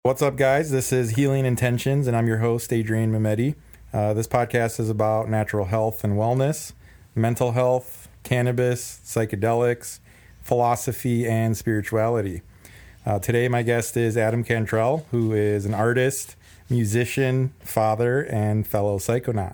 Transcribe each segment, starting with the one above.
What's up, guys? This is Healing Intentions, and I'm your host, Adrian Mehmedi. This podcast is about natural health and wellness, mental health, cannabis, psychedelics, philosophy, and spirituality. Today, my guest is Adam Cantrell, who is an artist, musician, father, and fellow psychonaut.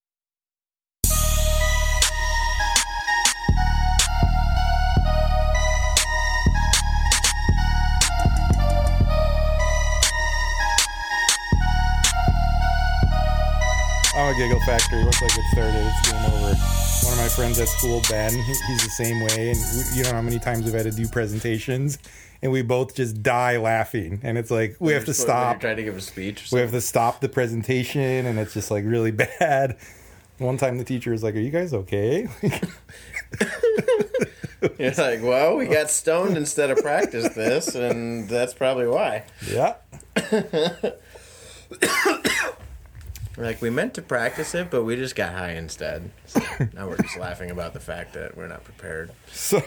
Oh, Giggle Factory. Looks like it started. It's game over. One of my friends at school, Ben, he's the same way. And you know how many times we've had to do presentations, and we both just die laughing. And it's like, we have to stop. You're trying to give a speech or something. We have to stop the presentation, and it's just like really bad. One time the teacher was like, "Are you guys okay?" You're like, well, we got stoned instead of practiced this, and that's probably why. Yeah. Like, we meant to practice it, but we just got high instead. So now we're just laughing about the fact that we're not prepared. So,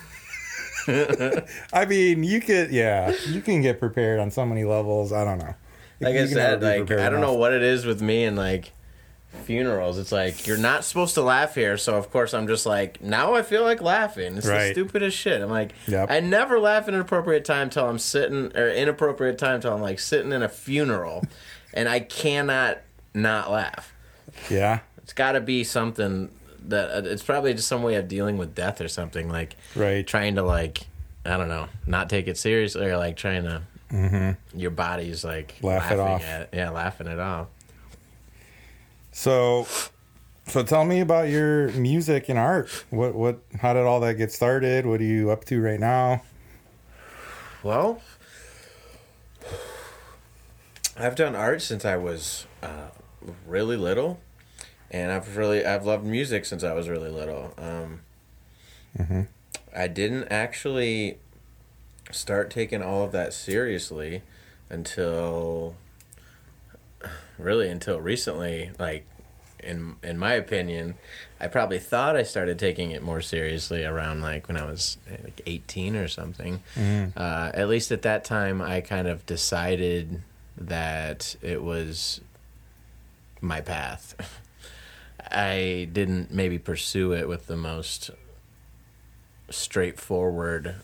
I mean, you can get prepared on so many levels. I don't know. Like I said, like, I don't know what it is with me and, like, funerals. It's like, you're not supposed to laugh here, so of course I'm just like, now I feel like laughing. It's the stupidest shit. I'm like, yep. I never laugh at an appropriate time till I'm sitting, or inappropriate time till I'm, like, sitting in a funeral, and I cannot not laugh. Yeah. It's got to be something that it's probably just some way of dealing with death or something, like trying to, like, I don't know, not take it seriously, or like trying to your body's like laughing it off. So tell me about your music and art. How did all that get started? What are you up to right now? Well, I've done art since I was really little, and I've loved music since I was really little. I didn't actually start taking all of that seriously until recently. Like, in my opinion, I probably thought I started taking it more seriously around, like, when I was like 18 or something. At least at that time, I kind of decided that it was my path. I didn't maybe pursue it with the most straightforward,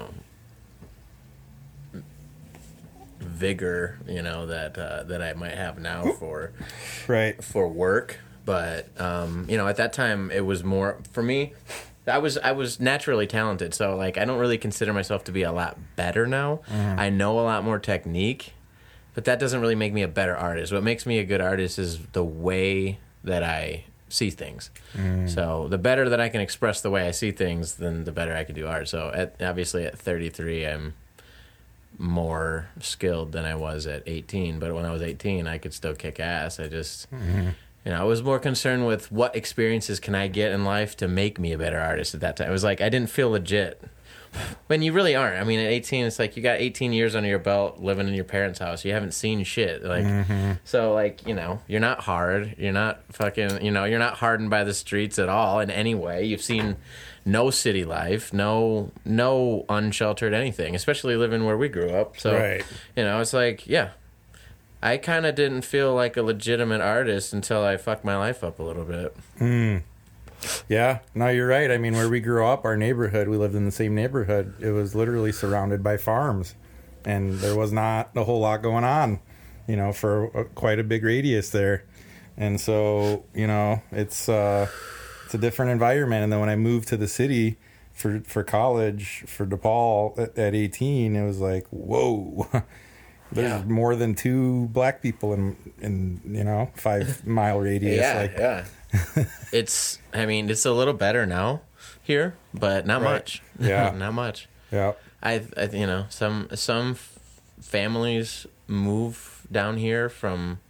vigor, that I might have now for work. But at that time it was more for me. I was naturally talented, so, like, I don't really consider myself to be a lot better now. I know a lot more technique, but that doesn't really make me a better artist. What makes me a good artist is the way that I see things. So the better that I can express the way I see things, then the better I can do art. So obviously at 33, I'm more skilled than I was at 18. But when I was 18, I could still kick ass. I just, I was more concerned with what experiences can I get in life to make me a better artist at that time. It was like I didn't feel legit. When you really aren't. I mean, at 18, it's like you got 18 years under your belt living in your parents' house. You haven't seen shit. Like, so, like, you're not hard. You're not fucking, you're not hardened by the streets at all in any way. You've seen no city life, no unsheltered anything, especially living where we grew up. So, it's like, I kind of didn't feel like a legitimate artist until I fucked my life up a little bit. Yeah, no, you're right. I mean, where we grew up, our neighborhood, we lived in the same neighborhood. It was literally surrounded by farms, and there was not a whole lot going on, for quite a big radius there. And so, it's a different environment. And then when I moved to the city for college, for DePaul at 18, it was like, whoa, there's more than 2 black people in 5 mile radius. It's a little better now here, but not much. Not much. Yeah. Some families move down here from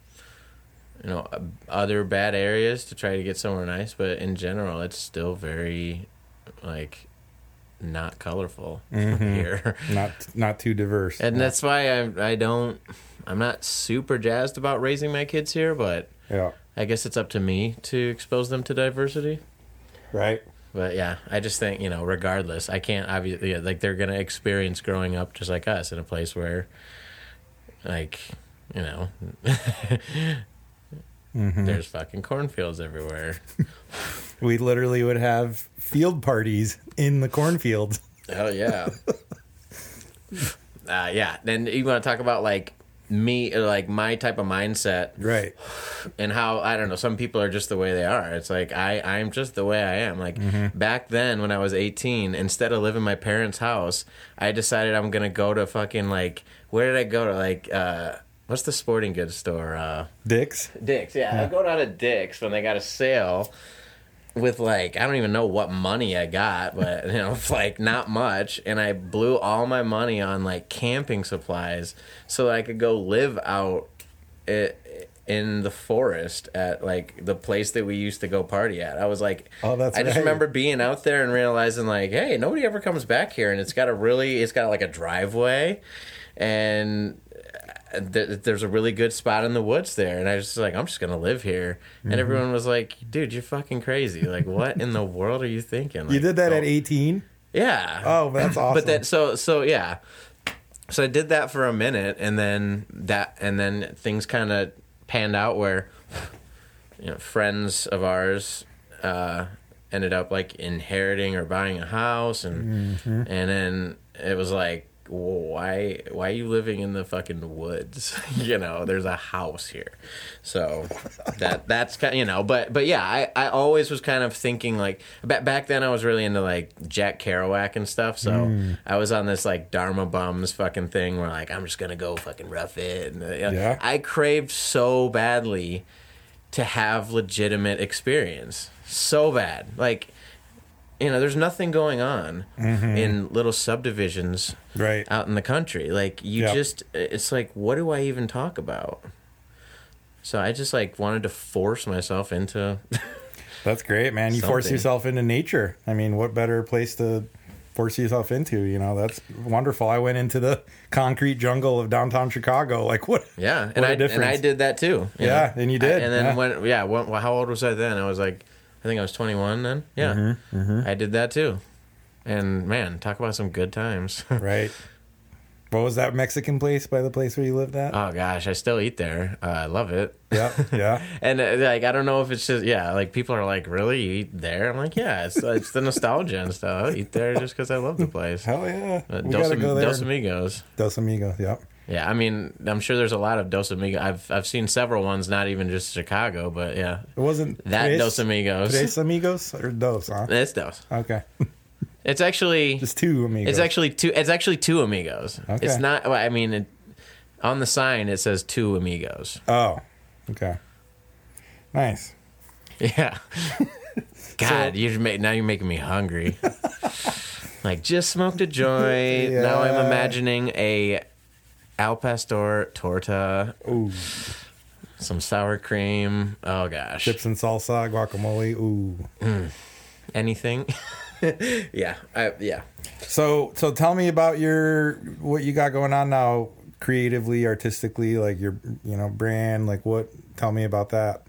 other bad areas to try to get somewhere nice, but in general it's still very, like, not colorful here. Not too diverse. And that's why I'm not super jazzed about raising my kids here, but I guess it's up to me to expose them to diversity. Right. But yeah, I just think, regardless, I can't obviously, like, they're going to experience growing up just like us in a place where like, you know, Mm-hmm. there's fucking cornfields everywhere. We literally would have field parties in the cornfields. Hell yeah. Yeah. Then you want to talk about like me, like my type of mindset, Right. and how, I don't know, some people are just the way they are. It's like I'm just the way I am. Like back then when I was 18, instead of living in my parents' house, I decided I'm gonna go to fucking, like, where did I go to, like, what's the sporting goods store? Dick's? Dick's, yeah. I go down to Dick's when they got a sale with, like, I don't even know what money I got, but, you know, like, not much. And I blew all my money on, like, camping supplies so that I could go live out in the forest at, like, the place that we used to go party at. I was like, oh, that's I just right. remember being out there and realizing, like, hey, nobody ever comes back here. And it's got like a driveway, and there's a really good spot in the woods there, and I was just like, I'm just gonna live here. And everyone was like, dude, you're fucking crazy. Like, what in the world are you thinking? Like, You did that at 18? Yeah. Oh, that's awesome. But that so yeah. So I did that for a minute, and then things kind of panned out where, you know, friends of ours ended up, like, inheriting or buying a house, and then it was like, why are you living in the fucking woods? You know, there's a house here. So that's kind of, you know, but yeah, I always was kind of thinking, like, back then I was really into, like, Jack Kerouac and stuff. So I was on this, like, Dharma Bums fucking thing where, like, I'm just gonna go fucking rough it. And, Yeah. I craved so badly to have legitimate experience, so bad. Like, you know, there's nothing going on in little subdivisions Right. out in the country. Like, it's like, what do I even talk about? So I just, like, wanted to force myself into That's great, man. You force something. yourself into nature. I mean, what better place to force yourself into? You know, that's wonderful. I went into the concrete jungle of downtown Chicago. Like, what? Yeah, what a difference. and I did that too. you Yeah, know? and you did. And then how old was I then? I was like, I think I was 21 then. Yeah, I did that too. And man, talk about some good times. Right. What was that Mexican place by the place where you lived at? Oh gosh, I still eat there. I love it. Yeah, yeah. And like, I don't know if it's just, like, people are like, really, you eat there? I'm like, yeah, it's the nostalgia and stuff. I eat there just because I love the place. Hell yeah. We Dos gotta go there. Amigos. Dos Amigos, yep. Yeah, I mean, I'm sure there's a lot of Dos Amigos. I've seen several ones, not even just Chicago, but yeah. It wasn't That Dos Amigos. Tres Amigos or Dos, huh? It's Dos. Okay. It's actually Just two Amigos. It's actually two Amigos. Okay. It's not. Well, I mean, on the sign it says two Amigos. Oh, okay. Nice. Yeah. God, now you're making me hungry. Like, just smoked a joint. Yeah. Now I'm imagining a al pastor torta. Ooh. Some sour cream. Oh gosh. Chips and salsa, guacamole. Ooh. Anything. Yeah. So tell me about what you got going on now, creatively, artistically, like your brand. Like, what? Tell me about that.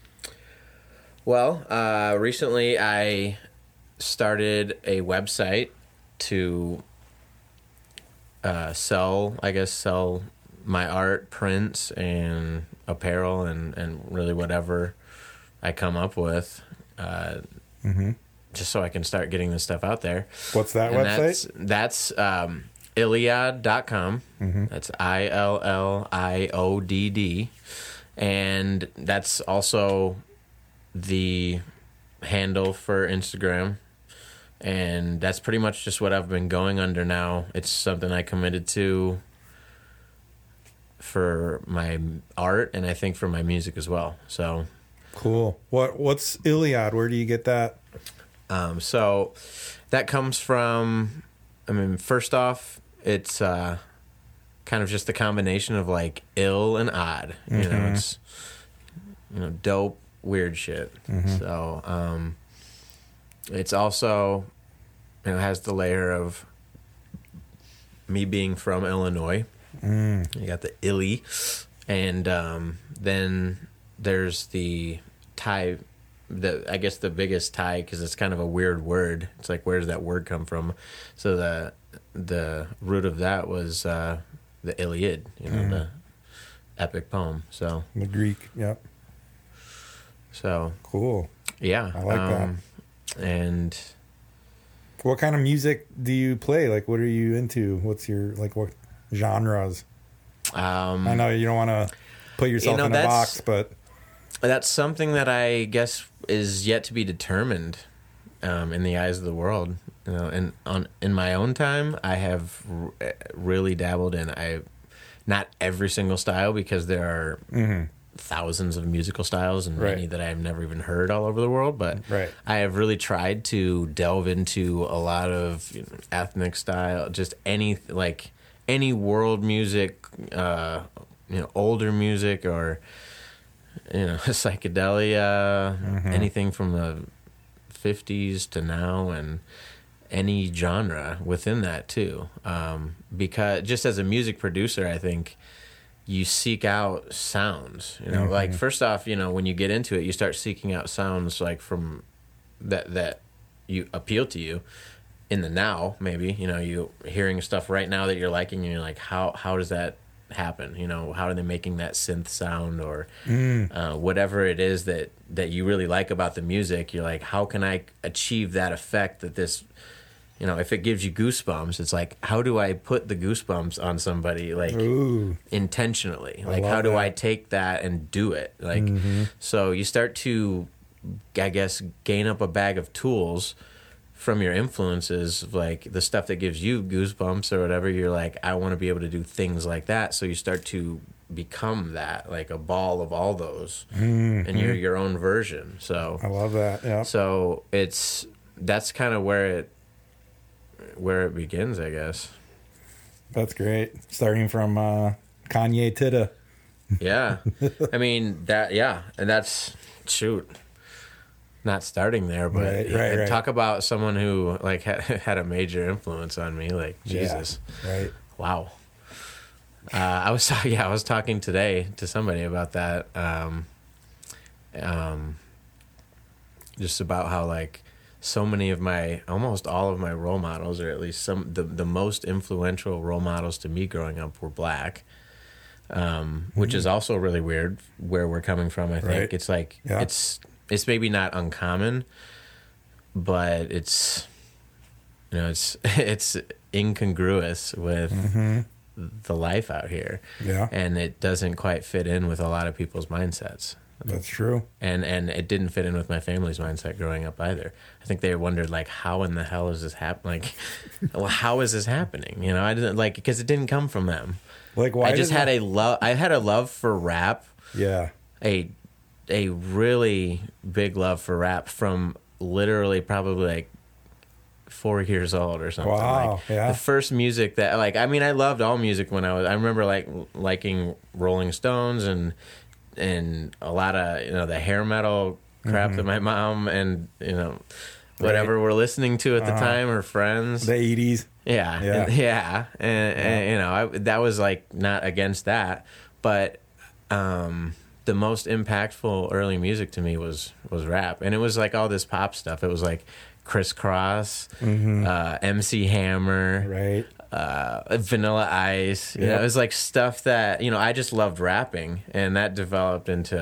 Well, recently I started a website to sell my art, prints, and apparel, and really whatever I come up with, just so I can start getting this stuff out there. What's that website? That's Illiodd.com. That's ILLIODD. And that's also the handle for Instagram. And that's pretty much just what I've been going under now. It's something I committed to for my art, and I think for my music as well. So cool. What's Illiodd? Where do you get that? So that comes from, I mean, first off, it's kind of just the combination of, like, ill and odd. You know, it's, dope, weird shit. So it's also, has the layer of me being from Illinois. You got the illy, and then there's the tie. I guess the biggest tie, because it's kind of a weird word. It's like, where does that word come from? So the root of that was the Iliad, epic poem. So the Greek, yep. So cool. Yeah, I like that. And what kind of music do you play? Like, what are you into? What's your what genres? I know you don't want to put yourself in a box, but that's something that I guess is yet to be determined in the eyes of the world. You know, and in my own time, I have really dabbled in not every single style, because there are thousands of musical styles and many that I've never even heard all over the world. But I have really tried to delve into a lot of ethnic style, just any world music, older music, or psychedelia, anything from the 50s to now, and any genre within that too. Because just as a music producer, I think you seek out sounds, like first off, when you get into it, you start seeking out sounds like from that you appeal to you in the now, maybe, you hearing stuff right now that you're liking, and you're like, how does that happen? How are they making that synth sound, or whatever it is that you really like about the music? You're like, how can I achieve that effect that this, if it gives you goosebumps, it's like, how do I put the goosebumps on somebody, intentionally? Like, how do I take that and do it? Like, so you start to, I guess, gain up a bag of tools from your influences, like the stuff that gives you goosebumps or whatever. You're like, I want to be able to do things like that. So you start to become that, like a ball of all those, and you're your own version. So I love that. Yeah. So that's kind of where it begins, I guess. That's great. Starting from Kanye Titta. Yeah. I mean, and that's, not starting there, but right. Talk about someone who had a major influence on me, Jesus. Yeah, right. Wow. I was talking today to somebody about that. Just about how so many of almost all of my role models, or at least the most influential role models to me growing up, were black. Which is also really weird where we're coming from. I think it's it's maybe not uncommon, but it's it's incongruous with the life out here. Yeah. And it doesn't quite fit in with a lot of people's mindsets. That's true. And it didn't fit in with my family's mindset growing up either. I think they wondered how in the hell is this happening? Well, how is this happening? I didn't because it didn't come from them. Why? I just had I had a love for rap. Yeah. A really big love for rap from literally probably 4 years old or something. Wow. Yeah. The first music that I loved all music when I remember liking Rolling Stones and a lot of the hair metal crap that my mom and whatever we're listening to at the time, or friends. The 80s. Yeah. And that was not against that, but the most impactful early music to me was rap, and it was all this pop stuff. It was Criss Cross, MC Hammer, right? Vanilla Ice. It was stuff that I just loved rapping, and that developed into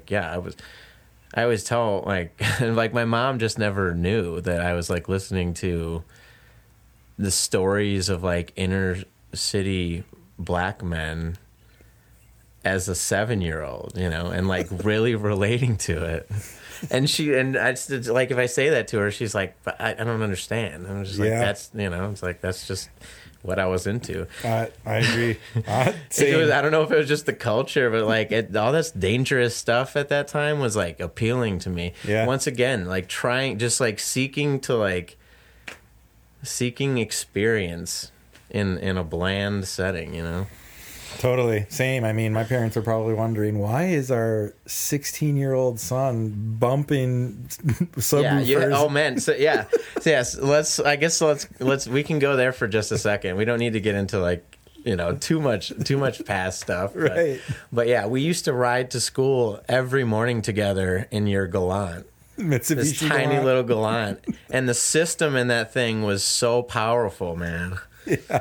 I always tell my mom just never knew that I was listening to the stories of inner city black men as a 7-year-old, and really relating to it. And I just, if I say that to her, she's like, but I don't understand. And I'm just that's, it's that's just what I was into. I agree. I don't know if it was just the culture, but all this dangerous stuff at that time was appealing to me. Yeah. Once again, trying, just seeking to seeking experience in a bland setting, Totally. Same. I mean, my parents are probably wondering, why is our 16-year-old son bumping subwoofers? Yeah. Oh man. So yeah. So yes. Let's we can go there for just a second. We don't need to get into too much past stuff. Right. But yeah, we used to ride to school every morning together in your Galant. Mitsubishi this tiny Galant. little Galant. And the system in that thing was so powerful, man. Yeah.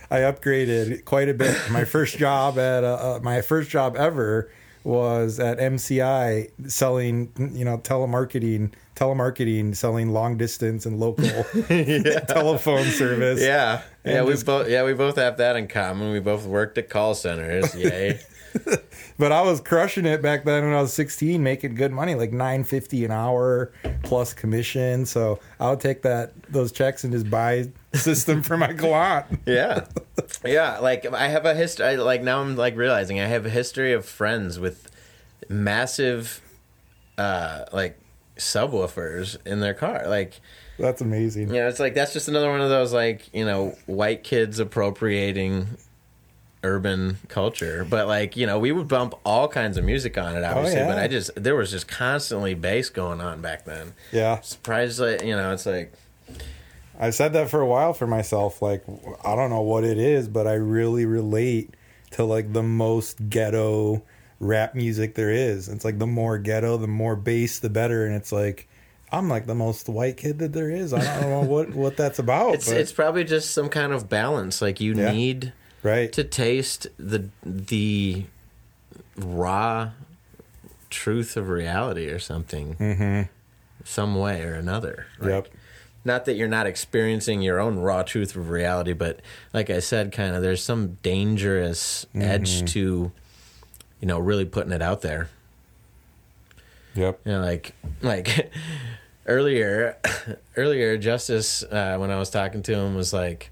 I upgraded quite a bit. My first job ever was at MCI selling, telemarketing, selling long distance and local telephone service. Yeah. And we both have that in common. We both worked at call centers. Yay. But I was crushing it back then when I was 16, making good money, like $9.50 an hour plus commission. So I would take those checks and just buy system for my Galant. Yeah. Yeah. Like I have a history, like now I'm like realizing I have a history of friends with massive, like subwoofers in their car. Like, that's amazing. It's like, that's just another one of those, like, white kids appropriating urban culture. But like, we would bump all kinds of music on it, obviously. But there was just constantly bass going on back then. Yeah. Surprised, it's like, I said that for a while for myself. Like, I don't know what it is, but I really relate to like the most ghetto rap music there is. It's like the more ghetto, the more bass, the better. And it's like, I'm like the most white kid that there is. I don't know what that's about. It's probably just some kind of balance. Like you need to taste the raw truth of reality or something, some way or another. Like, not that you're not experiencing your own raw truth of reality, but like I said, kind of there's some dangerous edge to, really putting it out there. Yep. Like earlier, Justice, when I was talking to him, was like,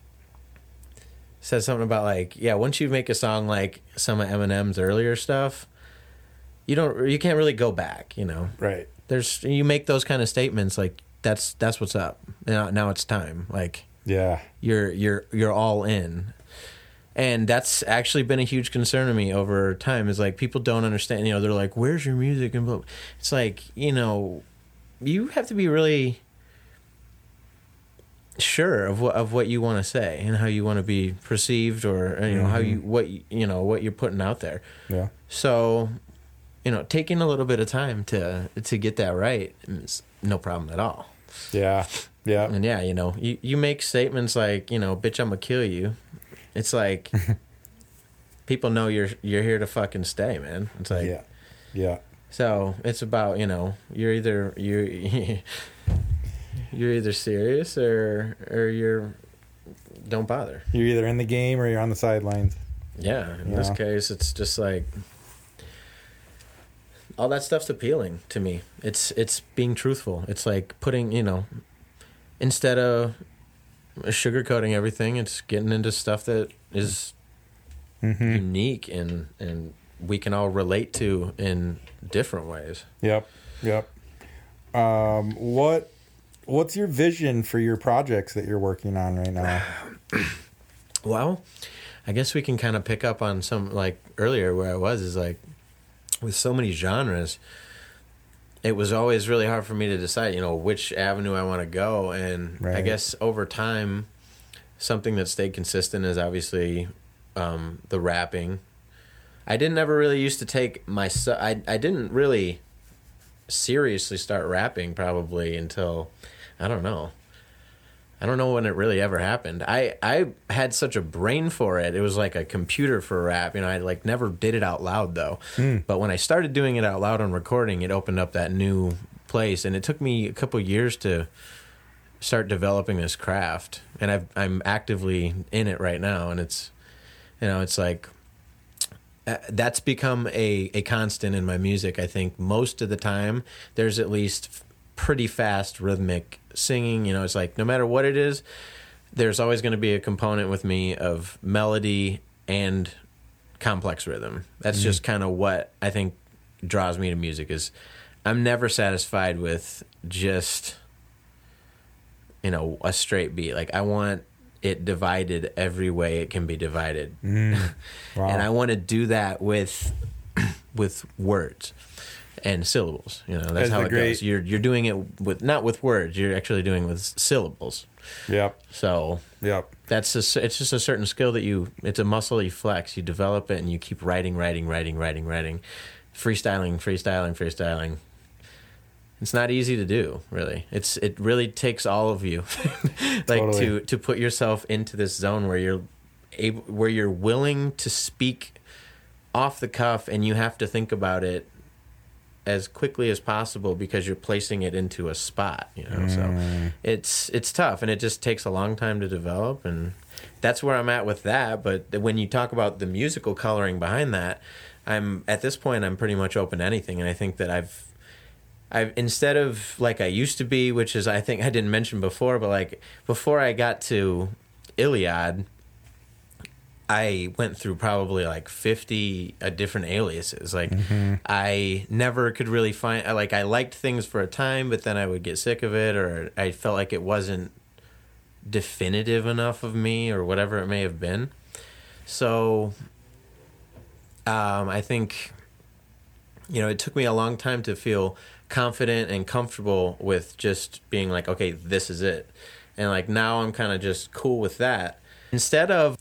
said something about like, once you make a song like some of Eminem's earlier stuff, you can't really go back, Right. You make those kind of statements like that's what's up. Now it's time. Like, you're all in. And that's actually been a huge concern to me over time, is like people don't understand, they're like, where's your music? And it's like, you have to be really sure of what you want to say and how you want to be perceived, or how what you're putting out there. Yeah. So, taking a little bit of time to get that right is no problem at all. Yeah. Yeah. And you make statements like, bitch, I'm gonna kill you. It's like people know you're here to fucking stay, man. It's like, yeah. So it's about, you're either serious or you're don't bother. You're either in the game or you're on the sidelines. Yeah. In this case, it's just like all that stuff's appealing to me. It's being truthful. It's like putting, instead of sugarcoating everything, it's getting into stuff that is unique and we can all relate to in different ways. Yep. What's your vision for your projects that you're working on right now? Well, I guess we can kind of pick up on some, like earlier where I was, is like with so many genres, it was always really hard for me to decide, which avenue I want to go. And I guess over time, something that stayed consistent is obviously the rapping. I didn't ever really used to take I didn't really seriously start rapping probably until, I don't know when it really ever happened. I had such a brain for it. It was like a computer for rap. I like never did it out loud though. But when I started doing it out loud on recording, it opened up that new place. And it took me a couple years to start developing this craft. And I'm actively in it right now. And it's, it's like, that's become a constant in my music. I think most of the time there's at least pretty fast rhythmic singing. It's like no matter what it is, there's always going to be a component with me of melody and complex rhythm. That's just kind of what I think draws me to music. Is I'm never satisfied with just a straight beat. Like I want it divided every way it can be divided. Wow. And I want to do that with words and syllables. That's how it goes. You're doing it with not with words. You're actually doing it with syllables. Yep. So it's just a certain skill that it's a muscle you flex. You develop it and you keep writing, freestyling. It's not easy to do, really. It really takes all of you, like totally. to put yourself into this zone where you're where you're willing to speak off the cuff, and you have to think about it as quickly as possible because you're placing it into a spot, you know. So it's tough, and it just takes a long time to develop, and that's where I'm at with that. But when you talk about the musical coloring behind that, at this point I'm pretty much open to anything, and I think that I've instead of like I used to be, which is I think I didn't mention before, but like before I got to Iliad, I went through probably like 50 different aliases. Like I never could really find, like I liked things for a time, but then I would get sick of it, or I felt like it wasn't definitive enough of me, or whatever it may have been. So I think, you know, it took me a long time to feel confident and comfortable with just being like, okay, this is it. And like now I'm kind of just cool with that. Instead of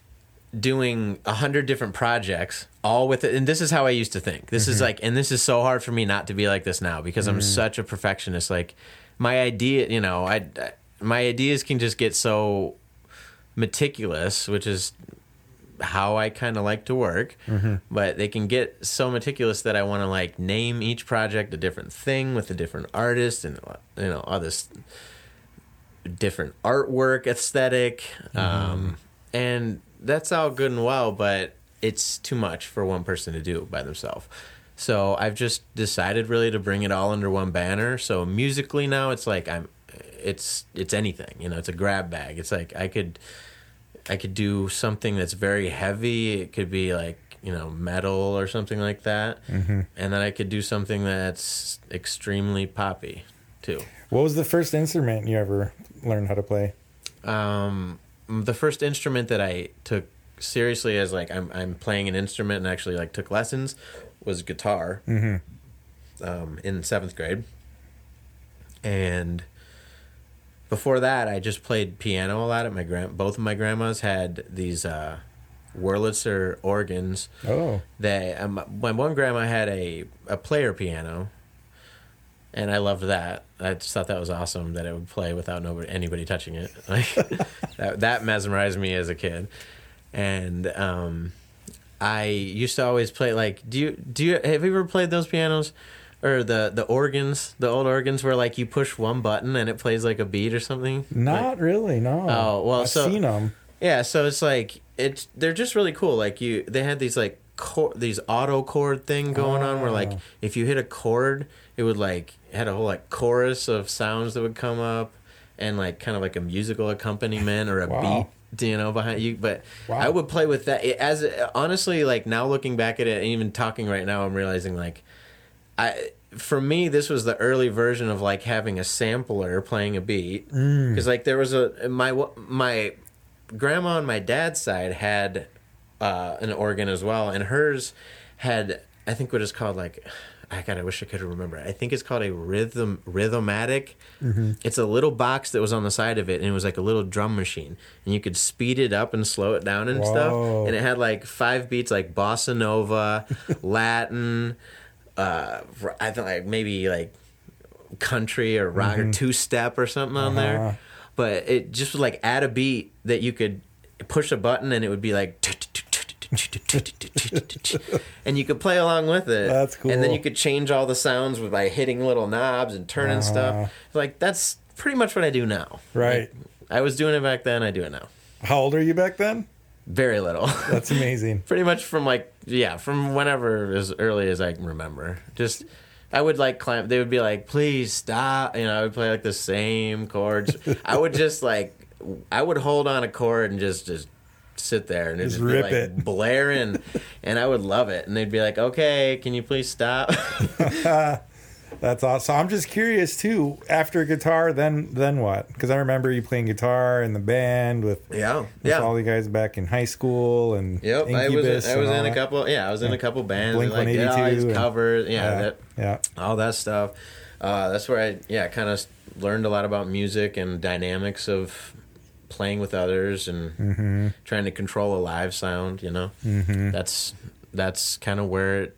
doing 100 different projects all with it, and this is how I used to think. This is like, and this is so hard for me not to be like this now because I'm such a perfectionist. Like my idea, you know, my ideas can just get so meticulous, which is how I kind of like to work, but they can get so meticulous that I want to like name each project a different thing with a different artist, and you know, all this different artwork aesthetic, and that's all good and well, but it's too much for one person to do by themselves. So I've just decided really to bring it all under one banner. So musically now it's like it's anything, you know, it's a grab bag. It's like I could do something that's very heavy. It could be like, you know, metal or something like that. And then I could do something that's extremely poppy too. What was the first instrument you ever learned how to play? The first instrument that I took seriously as like I'm playing an instrument and actually like took lessons was guitar in 7th grade. And before that, I just played piano a lot at both of my grandmas had these Wurlitzer organs. Oh. My one grandma had a player piano, and I loved that. I just thought that was awesome that it would play without anybody touching it. Like that mesmerized me as a kid. And I used to always play like have you ever played those pianos? Or the organs, the old organs where like you push one button and it plays like a beat or something? Not really, no. Oh, well, I've seen them. Yeah, so it's like they're just really cool. Like they had these like these auto chord thing going on where like if you hit a chord, it would like had a whole like chorus of sounds that would come up, and like kind of like a musical accompaniment or a beat, you know, behind you. But I would play with that honestly, like now looking back at it and even talking right now, I'm realizing like for me, this was the early version of like having a sampler playing a beat, because like there was my grandma on my dad's side had an organ as well, and hers had, I think what is called like, I wish I could remember. I think it's called a rhythmatic. It's a little box that was on the side of it, and it was like a little drum machine, and you could speed it up and slow it down and stuff. And it had like 5 beats, like bossa nova, Latin. I think like maybe like country or rock or 2-step or something on there, but it just was like add a beat that you could push a button and it would be like, and you could play along with it. That's cool. And then you could change all the sounds by hitting little knobs and turning stuff. Like that's pretty much what I do now. Right. Like, I was doing it back then. I do it now. How old are you back then? Very little. That's amazing. Pretty much from from whenever as early as I can remember. Just I would like climb. They would be like, "Please stop!" You know, I would play like the same chords. I would just I would hold on a chord and just sit there and it'd be like blaring, and I would love it. And they'd be like, "Okay, can you please stop?" That's awesome. So I'm just curious too. After guitar, then what? Because I remember you playing guitar in the band with all the guys back in high school and Incubus. I was in a couple. Yeah, I was in a couple bands. Blink-182 all these covers. All that stuff. That's where I kind of learned a lot about music and dynamics of playing with others and trying to control a live sound. You know, that's kind of where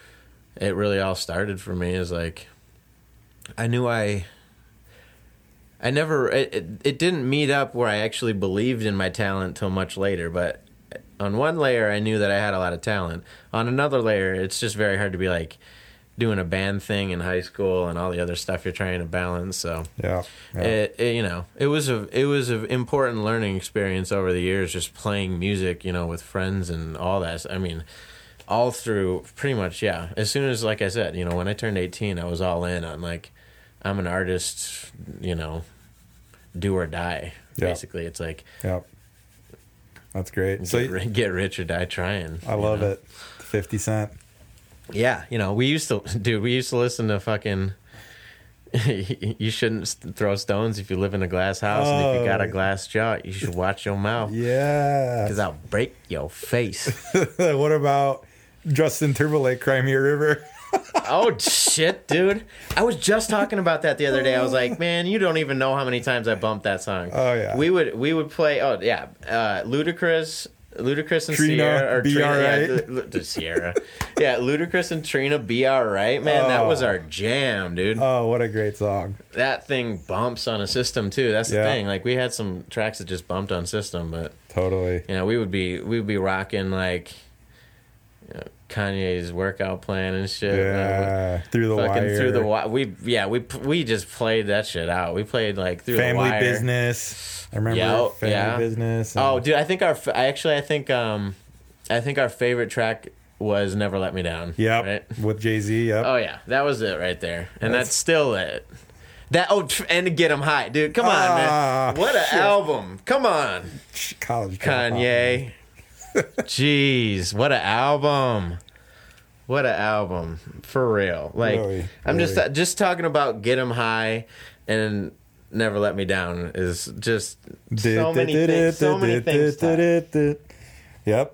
it really all started for me. Is like I knew I I never, it didn't meet up where I actually believed in my talent till much later, but on one layer, I knew that I had a lot of talent. On another layer, it's just very hard to be like doing a band thing in high school and all the other stuff you're trying to balance. So it was an important learning experience over the years, just playing music, with friends and all that. I mean, all through pretty much, yeah. As soon as, like I said, when I turned 18, I was all in on like, I'm an artist, do or die. Basically, it's like, that's great. Get rich or die trying. I love it. 50 Cent. Yeah, we used to listen to fucking. You shouldn't throw stones if you live in a glass house, and if you got a glass jaw, you should watch your mouth. Yeah, because I'll break your face. What about Justin Timberlake, Cry Me a River? Oh shit, dude! I was just talking about that the other day. I was like, man, you don't even know how many times I bumped that song. Oh yeah, we would play. Oh yeah, Ludacris and Trina, Sierra, or be Trina, alright. Sierra, yeah, Ludacris and Trina, Be Alright, man. That was our jam, dude. Oh, what a great song! That thing bumps on a system too. That's the thing. Like we had some tracks that just bumped on system, but totally. we would be rocking like. Kanye's workout plan and shit. Yeah, Through the Wire. We just played that shit out. We played like Through Family the Wire. Business. I remember Family Business. Oh, dude, I think our favorite track was Never Let Me Down. Yep, right? with Jay-Z. Yep. Oh yeah, that was it right there, and that's still it. And Get 'Em High, dude. Come on, man. What an album! Come on, College Kanye. Jeez, what an album. What an album. For real. Like really, I'm just talking about Get 'Em High and Never Let Me Down is just so many things. Yep.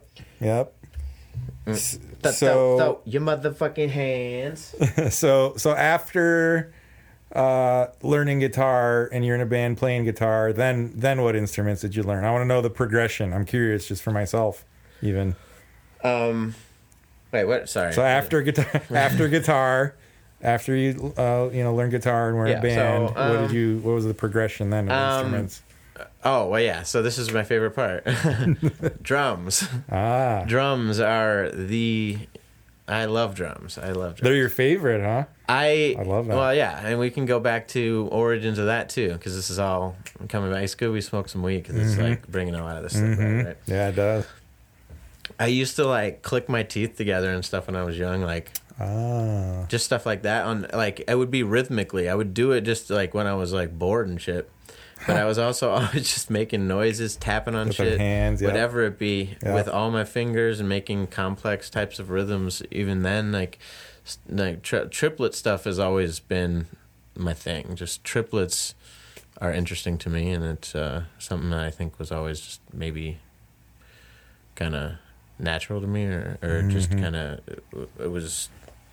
So your motherfucking hands. So after learning guitar and you're in a band playing guitar, then what instruments did you learn? I want to know the progression. I'm curious just for myself even. Wait, what? Sorry. So after guitar, after you learn guitar and were in a band, what was the progression then of instruments? Oh, well, yeah. So this is my favorite part. Drums. Drums are I love drums. They're your favorite, huh? I love that. Well, yeah, and we can go back to origins of that too, because this is all coming back. It's good we smoke some weed because it's like bringing a lot of this stuff back, right? Yeah, it does. I used to like click my teeth together and stuff when I was young, like just stuff like that. On like I would be rhythmically. I would do it just like when I was like bored and shit. But I was also always just making noises, tapping on with shit, hands, whatever it be, with all my fingers and making complex types of rhythms. Even then, like triplet stuff has always been my thing. Just triplets are interesting to me, and it's something that I think was always just maybe kind of natural to me, or just kind of it was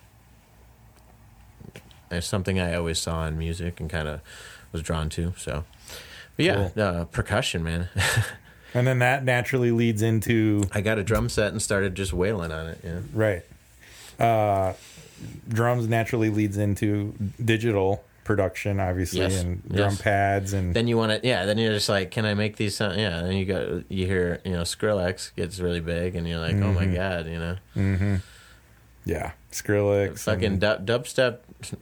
something I always saw in music and kind of was drawn to. So. But yeah, cool. Percussion, man. And then that naturally leads into... I got a drum set and started just wailing on it, yeah. Right. Drums naturally leads into digital production, obviously, and drum pads. And then you want to... Yeah, then you're just like, can I make these sound... Yeah, then you hear, Skrillex gets really big, and you're like, oh my God, Mm-hmm. Yeah, Skrillex. Fucking dubstep...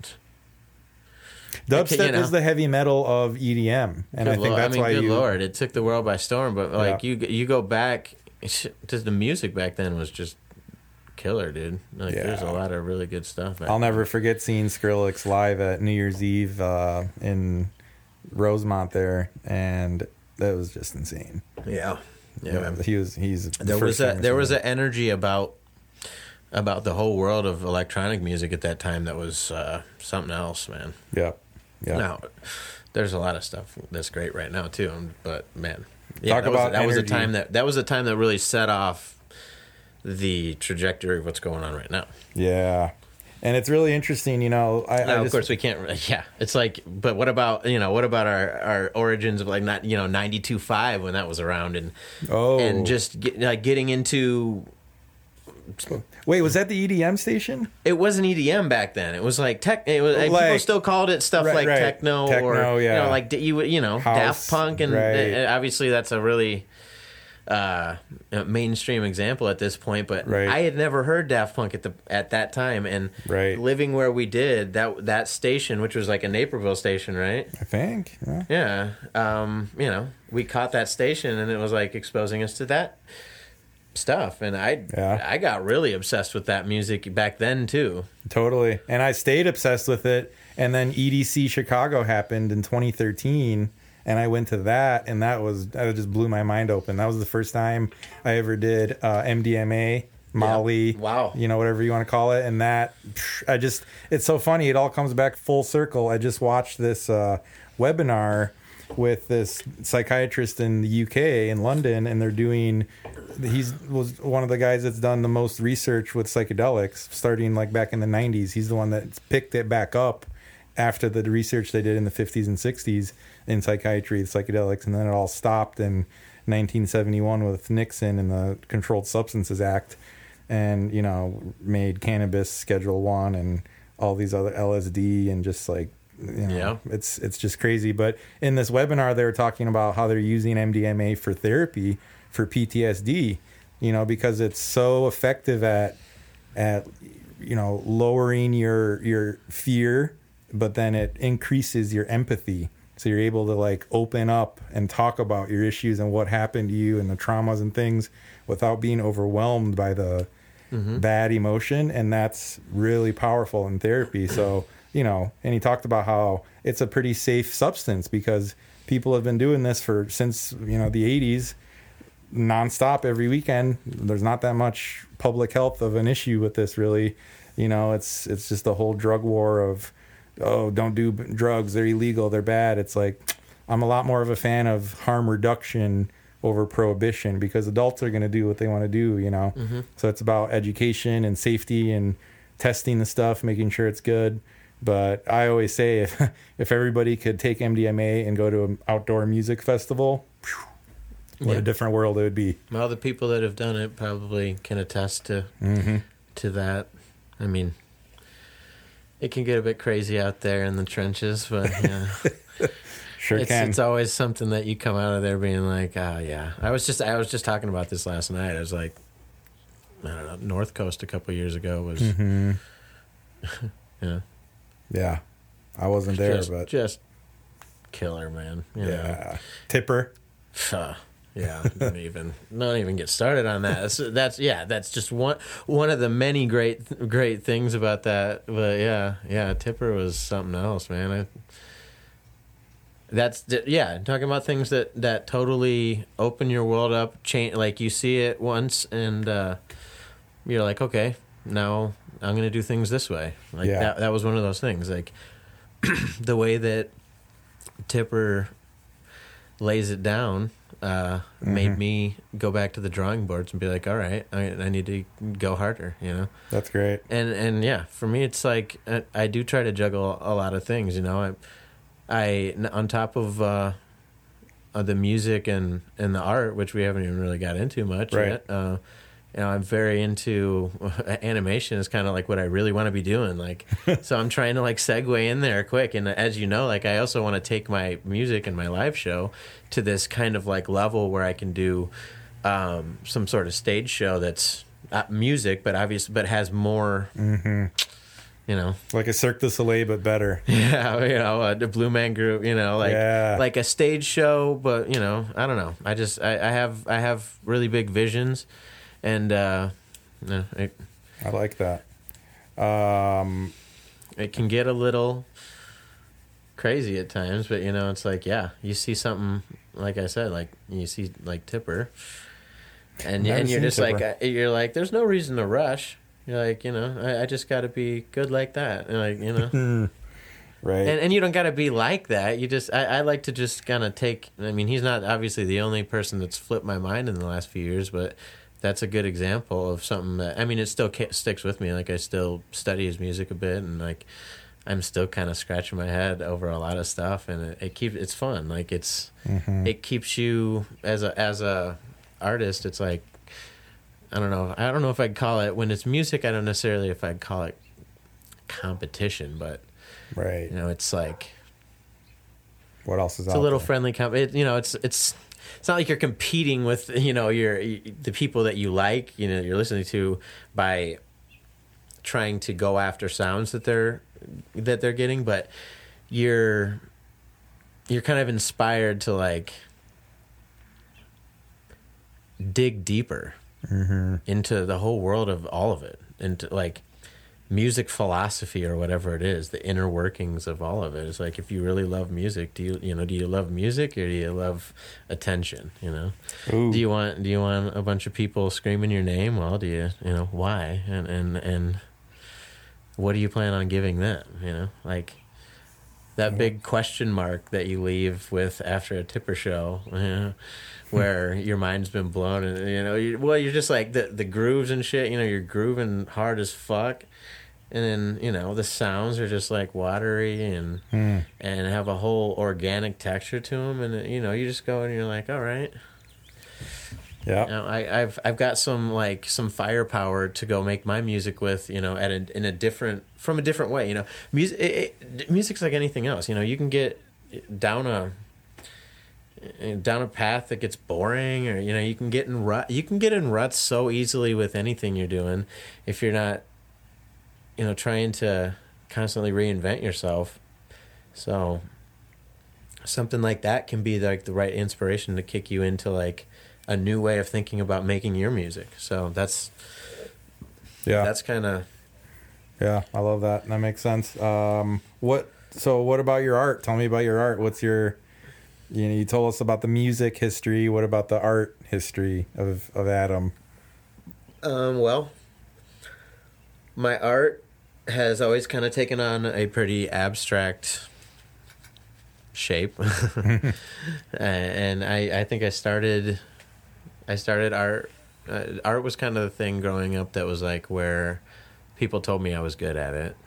Dubstep is the heavy metal of EDM, and I think that's why good Lord, it took the world by storm. But like you go back, just the music back then was just killer, dude. Like there's a lot of really good stuff. I'll never forget seeing Skrillex live at New Year's Eve in Rosemont there, and that was just insane. Yeah. He's there was an energy about the whole world of electronic music at that time that was something else, man. Yeah. Now, there's a lot of stuff that's great right now too, but man, that was a time that really set off the trajectory of what's going on right now. Yeah. And it's really interesting, of course we can't. Yeah, it's like, but what about our origins of like 92.5 when that was around, and just getting into Wait, was that the EDM station? It wasn't EDM back then. It was like tech. It was like, people still called it stuff like techno or yeah. like House, Daft Punk, and obviously that's a really mainstream example at this point. But I had never heard Daft Punk at that time, and living where we did, that station, which was like a Naperville station, right? I think. Yeah. We caught that station, and it was like exposing us to that stuff, and I got really obsessed with that music back then too. Totally. And I stayed obsessed with it, and then EDC Chicago happened in 2013, and I went to that, and that just blew my mind open. That was the first time I ever did MDMA, Molly, whatever you want to call it. And that it's so funny, it all comes back full circle. I just watched this webinar with this psychiatrist in the UK, in London, and he was one of the guys that's done the most research with psychedelics starting like back in the 90s. He's the one that picked it back up after the research they did in the 50s and 60s in psychiatry, the psychedelics, and then it all stopped in 1971 with Nixon and the Controlled Substances Act, and made cannabis Schedule 1 and all these other LSD, and just like it's just crazy. But in this webinar, they were talking about how they're using MDMA for therapy for PTSD, because it's so effective at lowering your fear, but then it increases your empathy. So you're able to like open up and talk about your issues and what happened to you and the traumas and things without being overwhelmed by the bad emotion. And that's really powerful in therapy. So, and he talked about how it's a pretty safe substance because people have been doing this since the 80s, nonstop every weekend. There's not that much public health of an issue with this, really. It's just the whole drug war of, don't do drugs, they're illegal, they're bad. It's like, I'm a lot more of a fan of harm reduction over prohibition, because adults are going to do what they want to do, So it's about education and safety and testing the stuff, making sure it's good. But I always say if everybody could take MDMA and go to an outdoor music festival, what a different world it would be. Well, the people that have done it probably can attest to that. I mean, it can get a bit crazy out there in the trenches, but it's always something that you come out of there being like, I was just talking about this last night. I was like, I don't know, North Coast a couple years ago was yeah, I wasn't there, but just killer, man. Tipper. Don't even get started on that. That's just one of the many great things about that. But Tipper was something else, man. Talking about things that totally open your world up, change, like you see it once and you're like, okay, now I'm going to do things this way. Like that was one of those things, like the way that Tipper lays it down made me go back to the drawing boards and be like, all right, I need to go harder, That's great. And for me, it's like I do try to juggle a lot of things, I on top of the music and the art, which we haven't even really got into much yet. I'm very into animation. Is kind of like what I really want to be doing. Like, so I'm trying to like segue in there quick. And as you know, like I also want to take my music and my live show to this kind of like level where I can do some sort of stage show that's music, but has more. Like a Cirque du Soleil, but better. The Blue Man Group, like a stage show, but I don't know. I have really big visions. And I like that. It can get a little crazy at times, but it's like you see something, like I said, like you see like Tipper, and you're just Tipper. You're like, there's no reason to rush. You're like, I just got to be good like that, and like right. And you don't got to be like that. You just I like to just kind of take. I mean, he's not obviously the only person that's flipped my mind in the last few years, but that's a good example of something that, I mean, it still sticks with me. Like, I still study his music a bit, and like I'm still kind of scratching my head over a lot of stuff, and it's fun. Like, it keeps you as a artist. It's like I don't know if I'd call it, when it's music, I don't necessarily if I'd call it competition, but right. It's like, what else is it's out a little there? friendly it's not like you're competing with the people that you like, you're listening to, by trying to go after sounds that they're getting, but you're kind of inspired to like dig deeper into the whole world of all of it, into like music philosophy or whatever it is, the inner workings of all of it. It's like, if you really love music, do you love music, or do you love attention? Ooh. Do you want a bunch of people screaming your name? Well, do you why, and what do you plan on giving them? Like that big question mark that you leave with after a Tipper show, where your mind's been blown, and you're just like the grooves and shit. You're grooving hard as fuck, and then the sounds are just like watery and have a whole organic texture to them, and you just go and you're like, all right. Yeah, I've got some firepower to go make my music with, from a different way. Music's like anything else. You can get down a path that gets boring, or you can get in ruts so easily with anything you're doing, if you're not trying to constantly reinvent yourself. So something like that can be like the right inspiration to kick you into like a new way of thinking about making your music. So that's kind of... Yeah, I love that. That makes sense. What about your art? Tell me about your art. What's your, you told us about the music history. What about the art history of Adam? Well, my art has always kind of taken on a pretty abstract shape. And I think I started art. Art was kind of the thing growing up that was like where people told me I was good at it.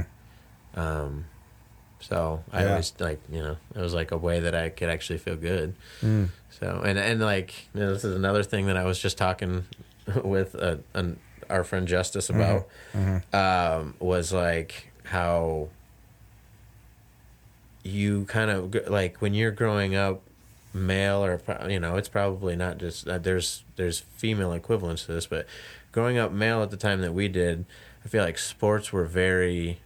So I always it was like a way that I could actually feel good. So and like this is another thing that I was just talking with our friend Justice about, was like how you kind of like when you're growing up male, or it's probably not just there's female equivalents to this, but growing up male at the time that we did, I feel like sports were very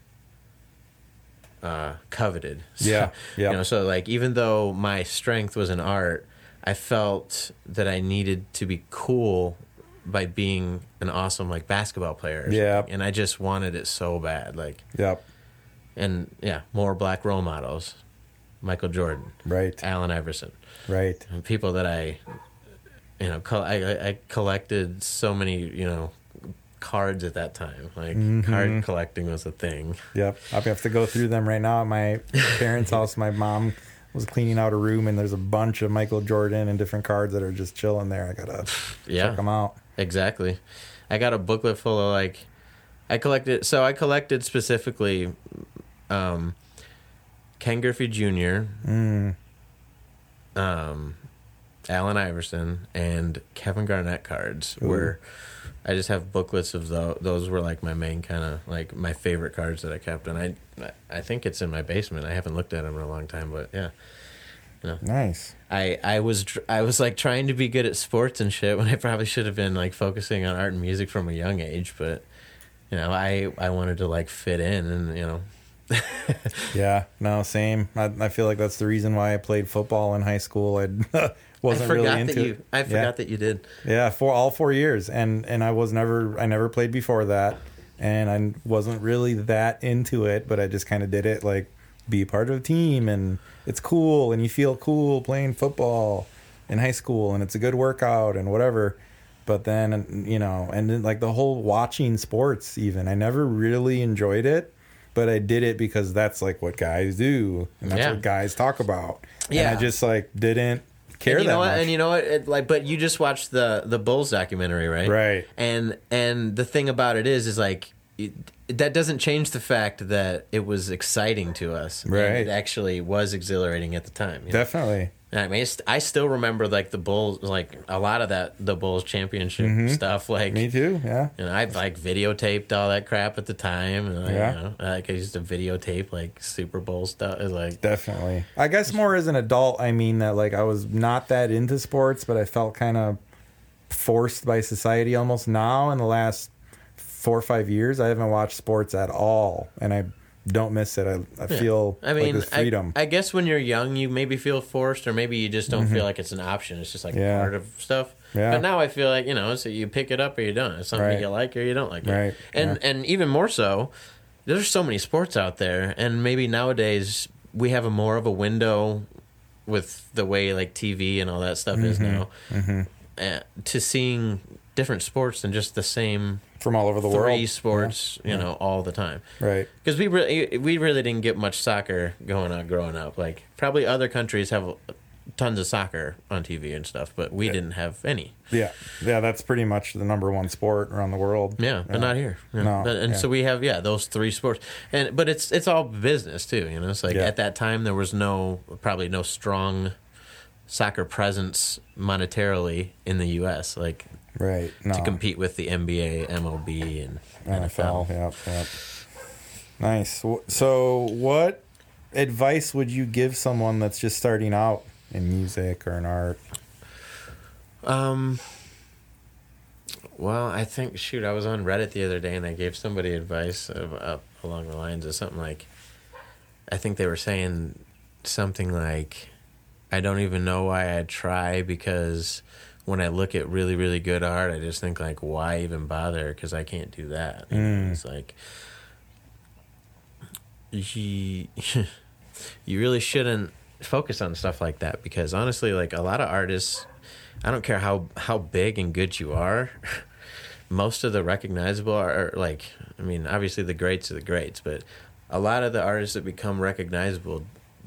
coveted. So, so like even though my strength was in art, I felt that I needed to be cool by being an awesome like basketball player. And I just wanted it so bad, like and more black role models. Michael Jordan, right? Allen Iverson, right? And people that I collected so many, cards at that time. Like card collecting was a thing. Yep, I have to go through them right now at my parents' house. My mom was cleaning out a room, and there's a bunch of Michael Jordan and different cards that are just chilling there. I gotta check them out. Exactly. I got a booklet full of like, I collected specifically Ken Griffey Jr., Allen Iverson, and Kevin Garnett cards. Where I just have booklets of those were like my main kind of like my favorite cards that I kept, and I think it's in my basement. I haven't looked at them in a long time, but yeah. Nice. I was like trying to be good at sports and shit when I probably should have been like focusing on art and music from a young age, but I wanted to like fit in, and Yeah, no, same. I feel like that's the reason why I played football in high school. I wasn't really into it. I forgot that you did. Yeah, for all 4 years, and I never played before that, and I wasn't really that into it, but I just kind of did it like be a part of a team, and it's cool, and you feel cool playing football in high school, and it's a good workout and whatever. But then and then like the whole watching sports, even I never really enjoyed it. But I did it because that's like what guys do, and that's what guys talk about. Yeah, and I just like didn't care that much. And you know what? But you just watched the Bulls documentary, right? Right. And the thing about it is like that doesn't change the fact that it was exciting to us. Right. And it actually was exhilarating at the time. Definitely. I mean, I still remember like the Bulls, like a lot of the Bulls championship stuff. Like me too, yeah. And I like videotaped all that crap at the time. And, like I used to videotape like Super Bowl stuff. Like definitely. I guess more as an adult, I mean that like I was not that into sports, but I felt kind of forced by society almost. Now in the last 4 or 5 years, I haven't watched sports at all, and I don't miss it. I feel like there's freedom. I guess when you're young, you maybe feel forced, or maybe you just don't feel like it's an option. It's just like part of stuff. Yeah. But now I feel like, so you pick it up or you don't. It's something you like or you don't like it. And even more so, there's so many sports out there, and maybe nowadays we have more of a window with the way like TV and all that stuff is now to seeing different sports than just the same from all over the world. 3 sports, all the time. Right. Because we really didn't get much soccer going on growing up. Like probably other countries have tons of soccer on TV and stuff, but we didn't have any. Yeah, that's pretty much the number one sport around the world. Yeah, but not here. No, so we have those 3 sports, but it's all business too. It's like at that time there was probably no strong soccer presence monetarily in the U.S. like to compete with the NBA, MLB, and NFL. Yep. Nice. So, what advice would you give someone that's just starting out in music or in art? Well, I think I was on Reddit the other day and I gave somebody advice along the lines of something like, I think they were saying something like, I don't even know why I try, because when I look at really, really good art, I just think like, why even bother? Because I can't do that. It's like, you really shouldn't focus on stuff like that, because honestly, like a lot of artists, I don't care how big and good you are, most of the recognizable are like, I mean, obviously the greats are the greats, but a lot of the artists that become recognizable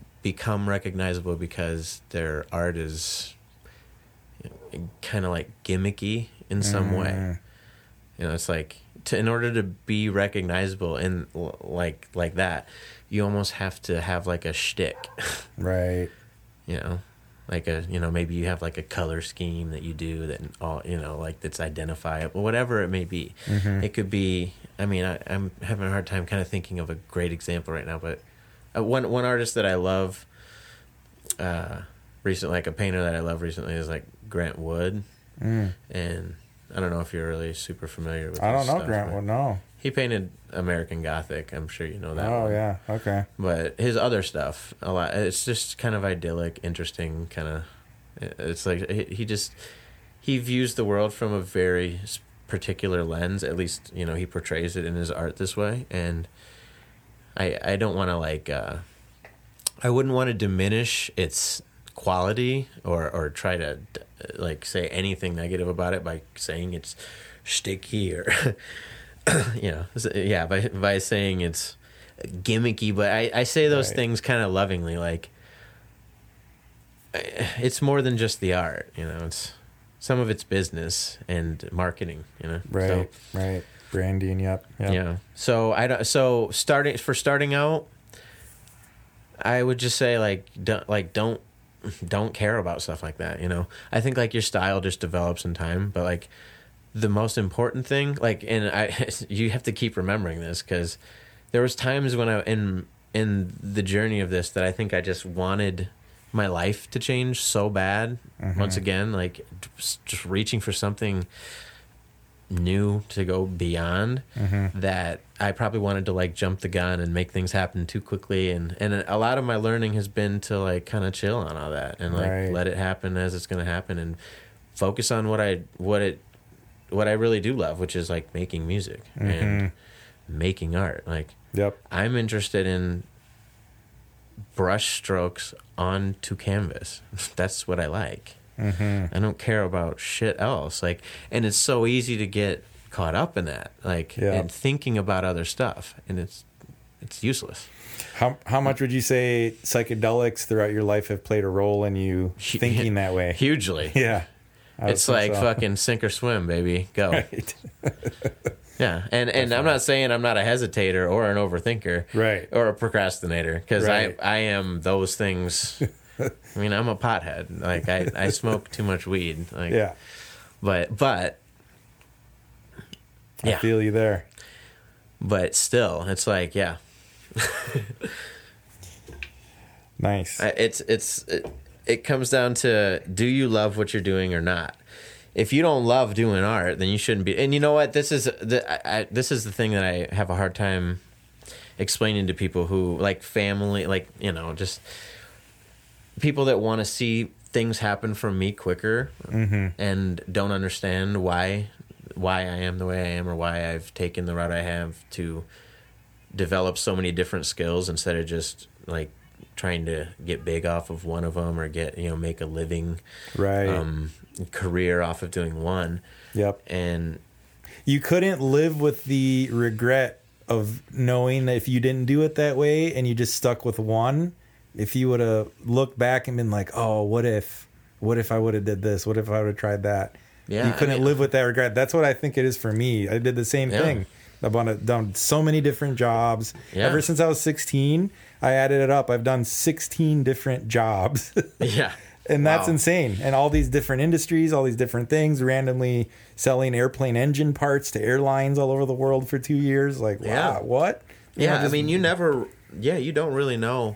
because their art is kind of like gimmicky in some way. It's like in order to be recognizable in like that, you almost have to have like a shtick, right? Like maybe you have like a color scheme that you do that all like that's identifiable, whatever it may be. It could be. I mean, I'm having a hard time kind of thinking of a great example right now, but one artist that I love recently, like a painter that I love recently, is like Grant Wood, and I don't know if you're really super familiar with. I don't know Grant Wood. No, he painted American Gothic. I'm sure you know that. Oh one. Yeah, okay. But his other stuff, a lot. It's just kind of idyllic, interesting, kind of. It's like he views the world from a very particular lens. At least he portrays it in his art this way, and I don't want to like. I wouldn't want to diminish its quality or try to like say anything negative about it by saying it's sticky or by saying it's gimmicky, but I say those things kind of lovingly, like it's more than just the art, it's some of it's business and marketing, right branding. Yep. Yeah, so starting out, I would just say don't care about stuff like that. I think like your style just develops in time, but like the most important thing, you have to keep remembering this, because there was times when I in the journey of this that I think I just wanted my life to change so bad. Once again, like just reaching for something new to go beyond, that I probably wanted to like jump the gun and make things happen too quickly, and a lot of my learning has been to like kind of chill on all that and like let it happen as it's going to happen and focus on what I really do love, which is like making music and making art. Like I'm interested in brush strokes onto canvas. That's what I like. I don't care about shit else. Like, and it's so easy to get caught up in that, like, and thinking about other stuff, and it's useless. How much would you say psychedelics throughout your life have played a role in you thinking that way? Hugely. Yeah. It's like fucking sink or swim, baby. Go. Right. Yeah, and I'm not saying I'm not a hesitator or an overthinker, right, or a procrastinator, because I am those things I mean, I'm a pothead. Like I smoke too much weed. Like, yeah. But I feel you there. But still, it's like, yeah. Nice. It comes down to, do you love what you're doing or not? If you don't love doing art, then you shouldn't be. And you know what? This is the thing that I have a hard time explaining to people who, like, family, like, you know, just people that want to see things happen for me quicker and don't understand why I am the way I am, or why I've taken the route I have to develop so many different skills instead of just like trying to get big off of one of them, or get, you know, make a living career off of doing one. Yep. And you couldn't live with the regret of knowing that if you didn't do it that way and you just stuck with one, if you would have looked back and been like, oh, what if I would have did this? What if I would have tried that? Yeah, you couldn't live with that regret. That's what I think it is for me. I did the same thing. I've done so many different jobs. Yeah. Ever since I was 16, I added it up. I've done 16 different jobs. Yeah. And that's insane. And all these different industries, all these different things, randomly selling airplane engine parts to airlines all over the world for 2 years. Like, wow, what? You know, I mean, you don't really know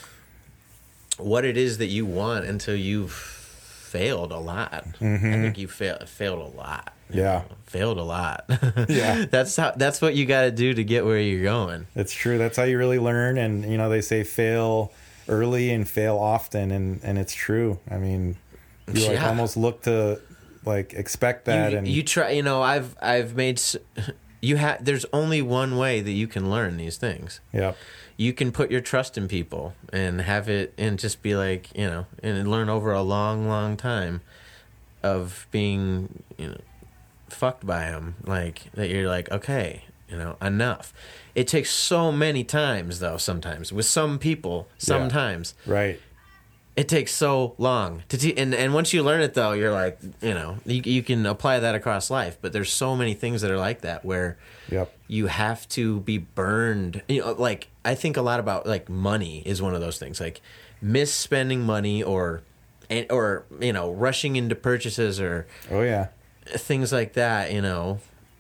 what it is that you want until you've failed a lot. I think you failed a lot. Failed a lot. Yeah. That's what you got to do to get where you're going. It's true. That's how you really learn. And, you know, they say fail early and fail often, and it's true. I mean, you like almost look to like expect that. And you try, you know, I've made, there's only one way that you can learn these things. Yeah. You can put your trust in people and have it, and just be like, you know, and learn over a long, long time of being, you know, fucked by them. Like, that you're like, okay, you know, enough. It takes so many times, though, sometimes. With some people, sometimes. Yeah, right. It takes so long to and once you learn it, though, you're like, you know, you can apply that across life. But there's so many things that are like that, where you have to be burned. You know, like, I think a lot about, like, money is one of those things, like misspending money, or you know, rushing into purchases, or things like that. You know,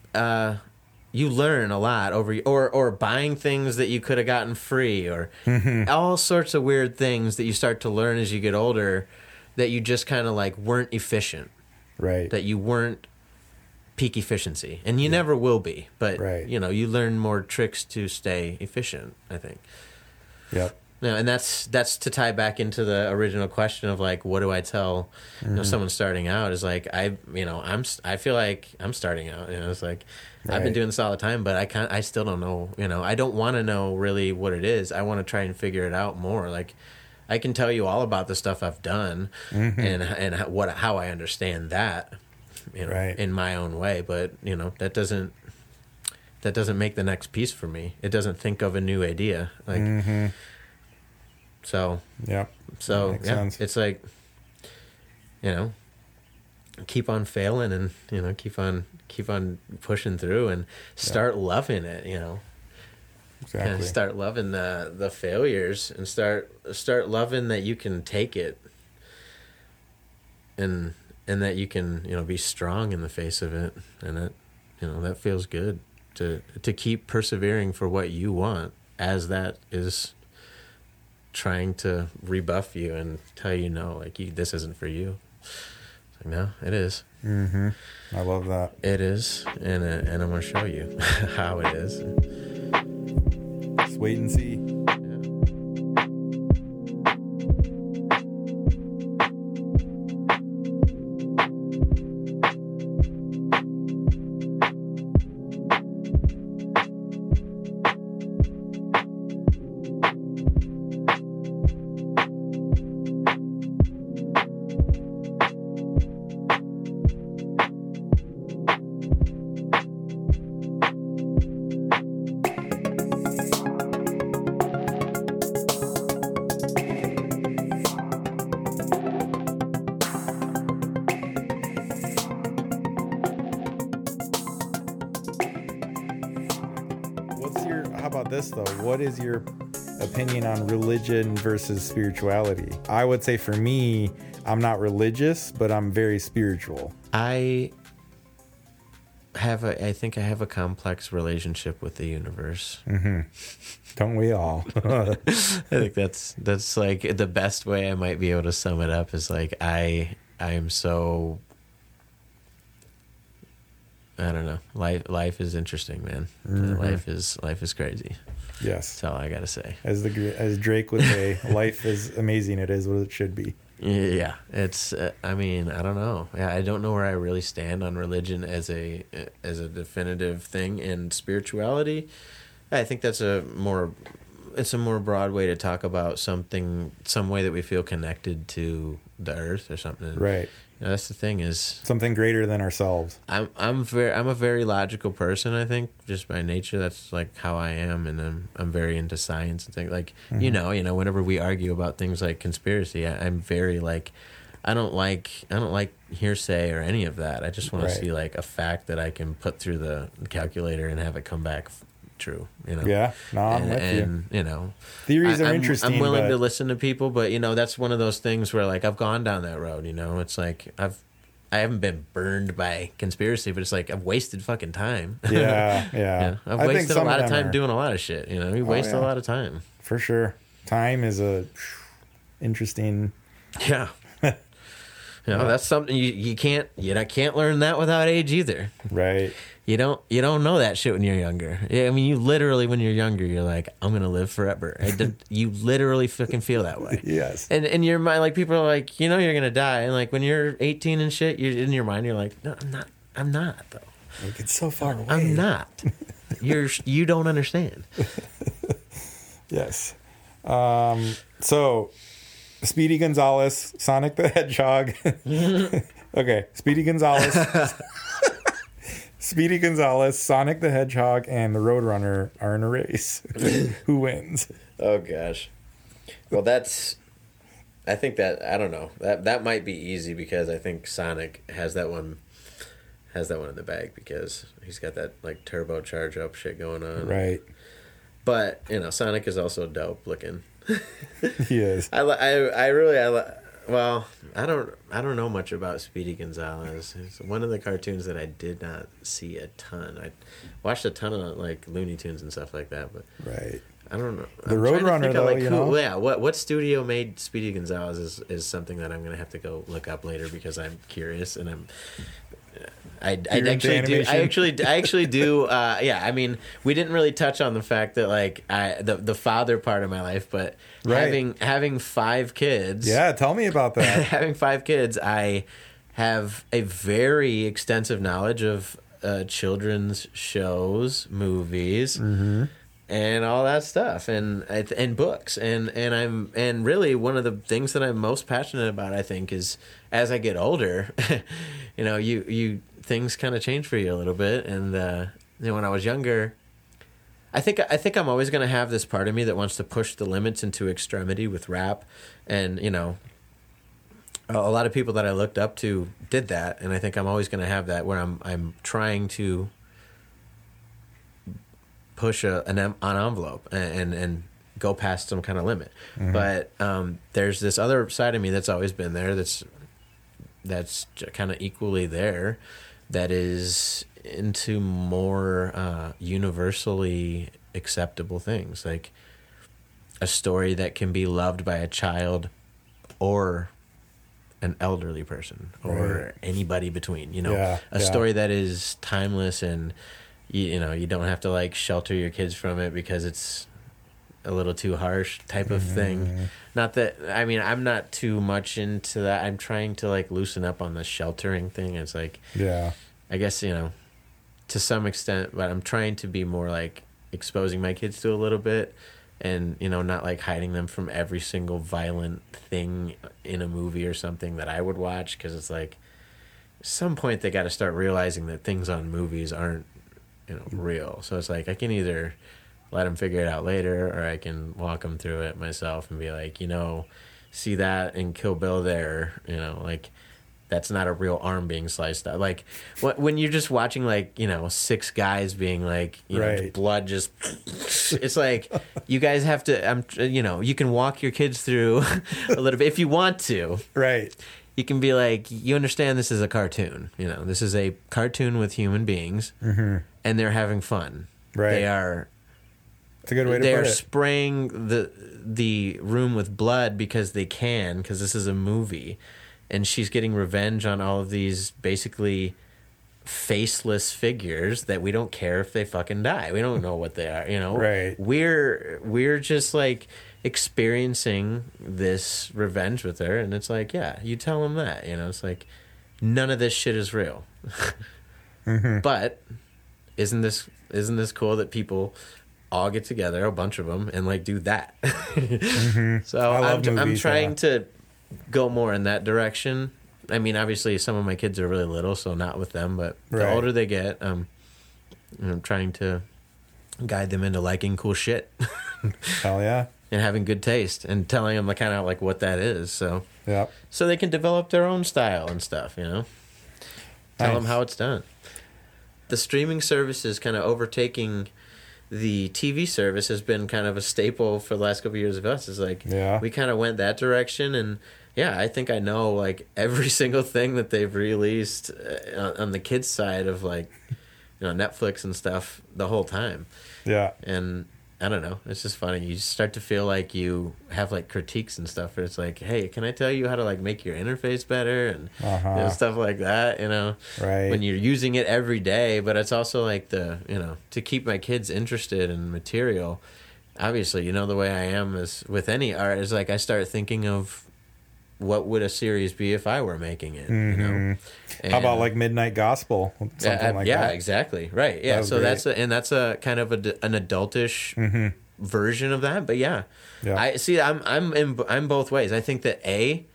you learn a lot over, or buying things that you could have gotten free, or all sorts of weird things that you start to learn as you get older, that you just kind of like weren't efficient. Right. That you weren't peak efficiency, and you never will be, but you know, you learn more tricks to stay efficient, I think. Yep. No, and that's to tie back into the original question of like, what do I tell you know, someone starting out, is like, I feel like I'm starting out, you know, it's like, I've been doing this all the time, but I still don't know, you know, I don't want to know really what it is. I want to try and figure it out more. Like, I can tell you all about the stuff I've done and how I understand that, you know, in my own way, but you know, that doesn't make the next piece for me. It doesn't think of a new idea, like. So sense. It's like, you know, keep on failing, and you know, keep on pushing through, and start loving it, you know. Exactly. And start loving the failures, and start loving that you can take it, and that you can, you know, be strong in the face of it, and that, you know, that feels good to keep persevering for what you want, as that is trying to rebuff you and tell you no, like, this isn't for you. It's like, no, it is. I love that. It is, and I'm gonna show you how it is. Just wait and see. How about this though? What is your opinion on religion versus spirituality. I would say for me, I'm not religious, but I'm very spiritual. I think I have a complex relationship with the universe. Mm-hmm. Don't we all? I think that's like the best way I might be able to sum it up is like I am so, I don't know. Life is interesting, man. Mm-hmm. Life is crazy. Yes, that's all I gotta say. As Drake would say, life is amazing. It is what it should be. Yeah, it's. I mean, I don't know. Yeah, I don't know where I really stand on religion as a definitive thing, and spirituality. I think that's a more broad way to talk about some way that we feel connected to the earth or something. Right. You know, that's the thing is something greater than ourselves. I'm a very logical person. I think just by nature, that's like how I am, and I'm very into science and things like you know. Whenever we argue about things like conspiracy, I'm very like, I don't like hearsay or any of that. I just want to see like a fact that I can put through the calculator and have it come back true, you know. Yeah, no, I'm with you. And you know, theories are interesting. I'm willing to listen to people, but you know, that's one of those things where like I've gone down that road. You know, it's like I haven't been burned by conspiracy, but it's like I've wasted fucking time. Yeah. I've wasted a lot of time doing a lot of shit. You know, we waste a lot of time for sure. Time is a interesting. Yeah. You know, that's something you can't learn that without age either. Right. You don't know that shit when you're younger. Yeah, I mean, you literally when you're younger, you're like, I'm gonna live forever. You literally fucking feel that way. Yes. And in your mind, like people are like, you know, you're gonna die, and like when you're 18 and shit, you're in your mind, you're like, no, I'm not though. Like it's so far away. I'm not. You don't understand. Yes. So. Speedy Gonzalez, Sonic the Hedgehog. Okay, Speedy Gonzalez, Sonic the Hedgehog, and the Roadrunner are in a race. Who wins? Oh gosh. Well, I think that I don't know. That might be easy because I think Sonic has that one in the bag because he's got that like turbocharge up shit going on. Right. But you know, Sonic is also dope looking. He is. Well, I don't know much about Speedy Gonzalez. It's one of the cartoons that I did not see a ton. I watched a ton of like Looney Tunes and stuff like that, but right. I don't know. The Roadrunner, though, you know. Yeah, what studio made Speedy Gonzalez is something that I'm gonna have to go look up later because I'm curious and I actually do. Yeah, I mean, we didn't really touch on the fact that like the father part of my life, but having 5 kids. Yeah, tell me about that. Having 5 kids, I have a very extensive knowledge of children's shows, movies. Mm-hmm. And all that stuff, and books, and really one of the things that I'm most passionate about, I think, is as I get older, you know, you things kind of change for you a little bit, and you know, when I was younger, I think I'm always going to have this part of me that wants to push the limits into extremity with rap, and you know, a lot of people that I looked up to did that, and I think I'm always going to have that where I'm trying to push an envelope and go past some kind of limit. Mm-hmm. But there's this other side of me that's always been there that's kind of equally there, that is into more universally acceptable things, like a story that can be loved by a child or an elderly person or anybody between, you know, a story that is timeless and you know, you don't have to like shelter your kids from it because it's a little too harsh type of thing. Not that, I mean, I'm not too much into that. I'm trying to like loosen up on the sheltering thing. It's like, I guess, you know, to some extent, but I'm trying to be more like exposing my kids to a little bit and, you know, not like hiding them from every single violent thing in a movie or something that I would watch. Cause it's like, at some point they got to start realizing that things on movies aren't, you know, real. So it's like I can either let them figure it out later, or I can walk them through it myself and be like, you know, see that in Kill Bill there, you know, like that's not a real arm being sliced out. Like when you're just watching like, you know, 6 guys being like, you know, blood just, it's like you guys have to, you know, you can walk your kids through a little bit if you want to. Right. You can be like, you understand this is a cartoon. You know, this is a cartoon with human beings, and they're having fun. Right. They are. It's a good way to put it. They are spraying the room with blood because they can, because this is a movie. And she's getting revenge on all of these basically faceless figures that we don't care if they fucking die. We don't know what they are, you know? Right. We're just like experiencing this revenge with her, and it's like, yeah, you tell them that, you know? It's like, none of this shit is real. But isn't this cool that people all get together, a bunch of them, and like do that? So I'm trying to go more in that direction. I mean, obviously some of my kids are really little, so not with them, but the older they get, I'm trying to guide them into liking cool shit. Hell yeah. And having good taste, and telling them kind of like what that is, so so they can develop their own style and stuff, you know. Tell them how it's done. The streaming service is kind of overtaking the TV service, has been kind of a staple for the last couple of years of us. It's like we kind of went that direction, and I think I know like every single thing that they've released on the kids side of like, you know, Netflix and stuff the whole time. Yeah. And I don't know, it's just funny. You start to feel like you have like critiques and stuff where it's like, hey, can I tell you how to like make your interface better and you know, stuff like that, you know, when you're using it every day. But it's also like the, you know, to keep my kids interested in material. Obviously, you know, the way I am is with any art is like I start thinking of what would a series be if I were making it, you know? And, how about like Midnight Gospel? Something like that. Yeah, exactly. Right. Yeah. So great. that's a kind of an adultish version of that. But I see. I'm both ways. I think that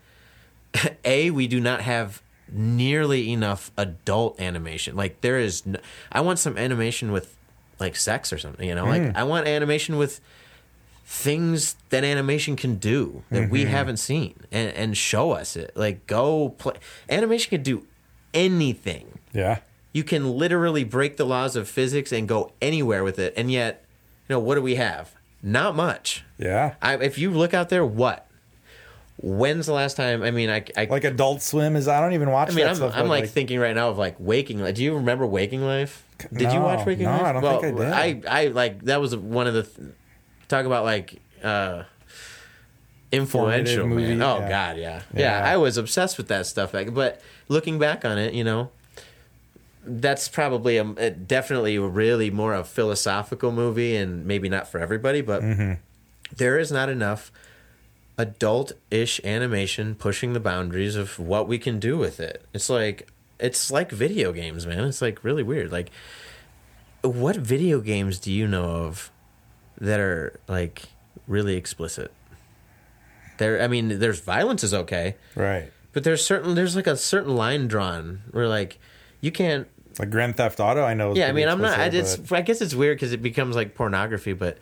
we do not have nearly enough adult animation. Like there is, I want some animation with like sex or something. You know, like I want animation with things that animation can do that we haven't seen, and show us it. Like go play. Animation can do anything. Yeah. You can literally break the laws of physics and go anywhere with it. And yet, you know, what do we have? Not much. Yeah. If you look out there, when's the last time? I mean, I like Adult Swim is. I don't even watch. I mean, I'm like thinking right now of like Waking Life. Do you remember Waking Life? Did you watch Waking Life? No, I don't think I did. I like that was one of the. Talk about like influential movie, man. Oh God, yeah. I was obsessed with that stuff. But looking back on it, you know, that's probably definitely really more a philosophical movie, and maybe not for everybody. But there is not enough adult-ish animation pushing the boundaries of what we can do with it. It's like video games, man. It's like really weird. Like, what video games do you know of that are like really explicit? I mean, there's violence is okay, right? But there's like a certain line drawn where like you can't, like Grand Theft Auto. I know. Yeah, I mean, I'm not. I guess it's weird because it becomes like pornography, but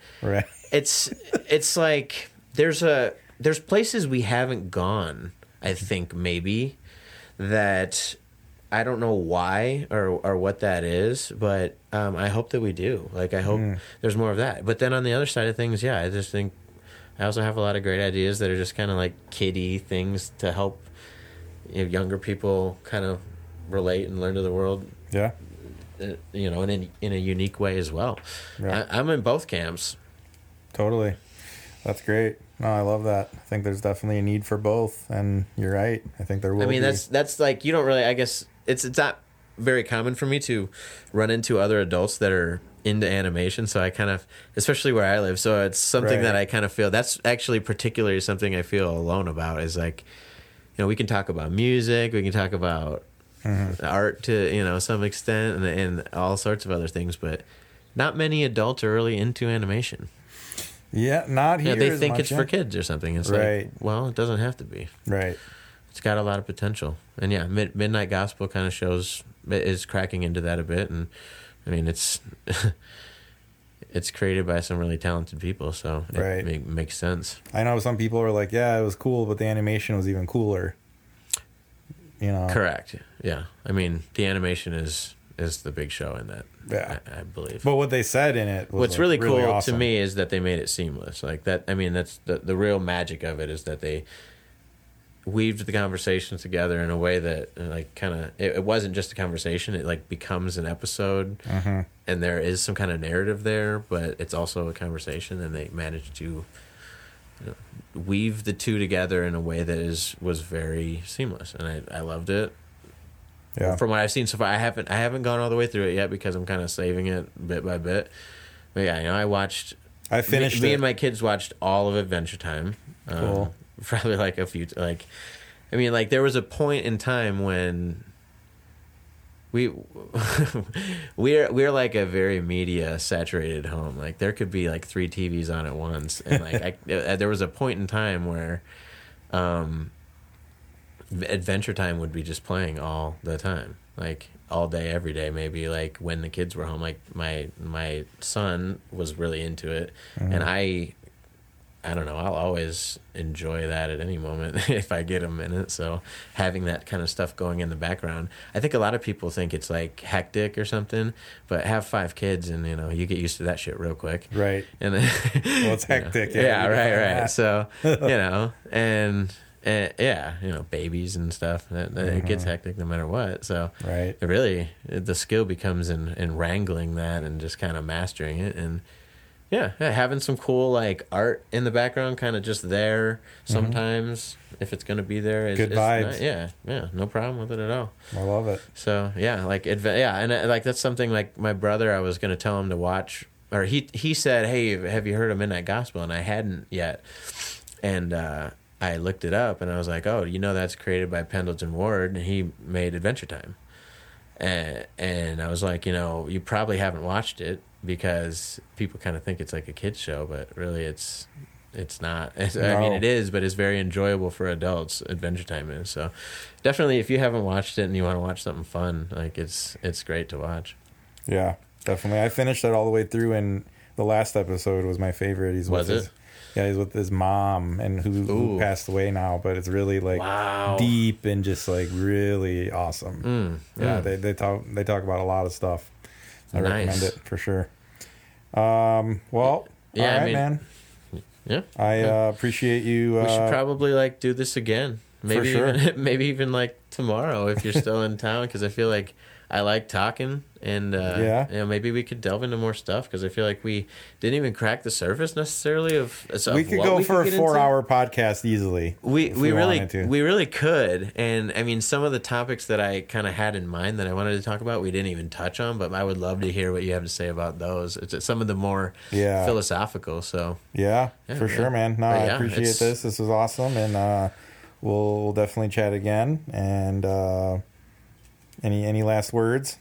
it's like there's places we haven't gone. I think maybe that. I don't know why or what that is, but I hope that we do. Like, I hope there's more of that. But then on the other side of things, I just think I also have a lot of great ideas that are just kind of like kiddie things to help, you know, younger people kind of relate and learn to the world. Yeah. You know, in a unique way as well. Right. I'm in both camps. Totally. That's great. No, I love that. I think there's definitely a need for both, and you're right. I think there will be. I mean, that's like, you don't really, I guess, it's not very common for me to run into other adults that are into animation, so I kind of, especially where I live, so it's something that I kind of feel, that's actually particularly something I feel alone about, is like, you know, we can talk about music, we can talk about art to, you know, some extent, and all sorts of other things, but not many adults are really into animation. Yeah, not here. They think it's for kids or something. It's like, well, it doesn't have to be. Right. It's got a lot of potential. And Midnight Gospel kind of is cracking into that a bit. And I mean, it's created by some really talented people, so it makes sense. I know some people are like, yeah, it was cool, but the animation was even cooler. you know. Correct. Yeah. I mean, the animation is the big show in that. Yeah. I believe. But what they said in it was what's really cool awesome to me is that they made it seamless. Like that. I mean, that's the real magic of it, is that they weaved the conversations together in a way that like kind of it wasn't just a conversation. It like becomes an episode, and there is some kind of narrative there, but it's also a conversation, and they managed to weave the two together in a way that was very seamless, and I loved it. Yeah. From what I've seen so far, I haven't gone all the way through it yet because I'm kind of saving it bit by bit. But yeah, you know, I finished. Me and my kids watched all of Adventure Time. Cool. Probably like a few. Like, I mean, like there was a point in time when we're like a very media saturated home. Like there could be like 3 TVs on at once, and like there was a point in time where Adventure Time would be just playing all the time, like all day, every day. Maybe like when the kids were home, like my son was really into it, and I don't know, I'll always enjoy that at any moment if I get a minute. So having that kind of stuff going in the background, I think a lot of people think it's like hectic or something, but have 5 kids and, you know, you get used to that shit real quick. Right. And then, well, it's hectic. Yeah, right. So, you know, and yeah, you know, babies and stuff, it gets hectic no matter what. So right. It really, the skill becomes in wrangling that and just kind of mastering it. And yeah, having some cool like art in the background, kind of just there sometimes if it's going to be there. Good vibes. Yeah, no problem with it at all. I love it. So yeah, like and like that's something like my brother, I was going to tell him to watch, or he said, "Hey, have you heard of Midnight Gospel?" And I hadn't yet, and I looked it up and I was like, "Oh, you know that's created by Pendleton Ward, and he made Adventure Time." And I was like, you know, you probably haven't watched it because people kind of think it's like a kid's show, but really it's not. No. I mean, it is, but it's very enjoyable for adults. Adventure Time is. So definitely, if you haven't watched it and you want to watch something fun, like it's great to watch. Yeah, definitely. I finished it all the way through, and the last episode was my favorite. He's with his mom, and who passed away now, but it's really like deep and just like really awesome. They talk about a lot of stuff. I recommend it for sure. Well, all right, man. Yeah, I appreciate you. We should probably like do this again. Maybe for sure. maybe even like tomorrow if you're still in town, because I feel like I like talking, and you know, maybe we could delve into more stuff, because I feel like we didn't even crack the surface necessarily of we could go for a 4-hour podcast easily. We really could, and I mean, some of the topics that I kind of had in mind that I wanted to talk about, we didn't even touch on, but I would love to hear what you have to say about those. It's some of the more philosophical. So for sure, man. No, I appreciate this. This was awesome, and we'll definitely chat again. And any last words?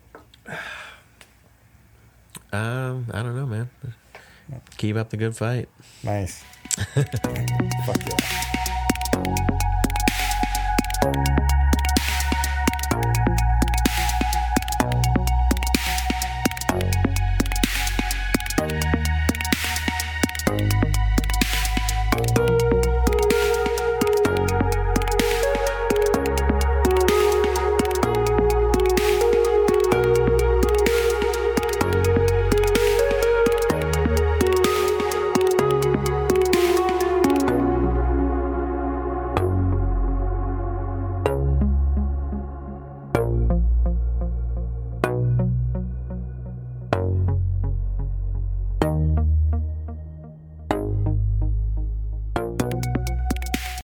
I don't know, man. Keep up the good fight. Nice. Fuck yeah.